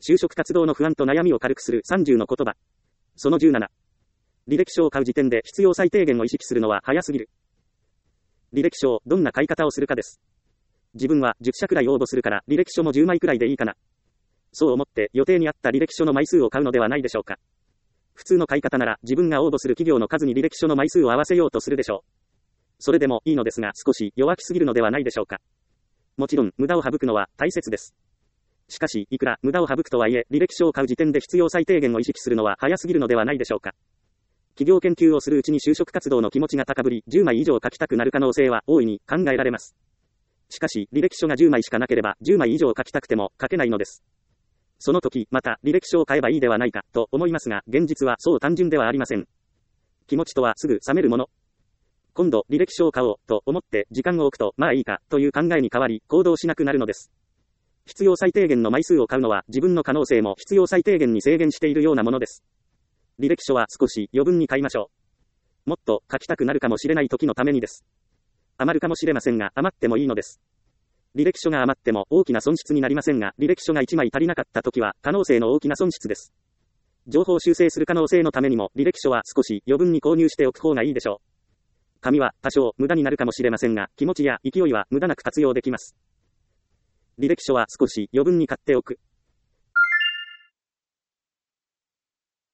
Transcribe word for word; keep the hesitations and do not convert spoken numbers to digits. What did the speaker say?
就職活動の不安と悩みを軽くするさんじゅうの言葉。そのじゅうなな。履歴書を買う時点で必要最低限を意識するのは早すぎる。履歴書をどんな買い方をするかです。自分はじゅっしゃくらい応募するから履歴書もじゅうまいくらいでいいかな。そう思って予定に合った履歴書の枚数を買うのではないでしょうか。普通の買い方なら自分が応募する企業の数に履歴書の枚数を合わせようとするでしょう。それでもいいのですが少し弱気すぎるのではないでしょうか。もちろん無駄を省くのは大切です。しかしいくら無駄を省くとはいえ履歴書を買う時点で必要最低限を意識するのは早すぎるのではないでしょうか。企業研究をするうちに就職活動の気持ちが高ぶりじゅうまい以上書きたくなる可能性は大いに考えられます。しかし履歴書がじゅうまいしかなければじゅうまい以上書きたくても書けないのです。その時また履歴書を買えばいいではないかと思いますが現実はそう単純ではありません。気持ちとはすぐ冷めるもの。今度履歴書を買おうと思って時間を置くとまあいいかという考えに変わり行動しなくなるのです。必要最低限の枚数を買うのは自分の可能性も必要最低限に制限しているようなものです。履歴書は少し余分に買いましょう。もっと書きたくなるかもしれない時のためにです。余るかもしれませんが余ってもいいのです。履歴書が余っても大きな損失になりませんが履歴書がいちまい足りなかった時は可能性の大きな損失です。情報修正する可能性のためにも履歴書は少し余分に購入しておく方がいいでしょう。紙は多少無駄になるかもしれませんが気持ちや勢いは無駄なく活用できます。履歴書は少し余分に買っておく。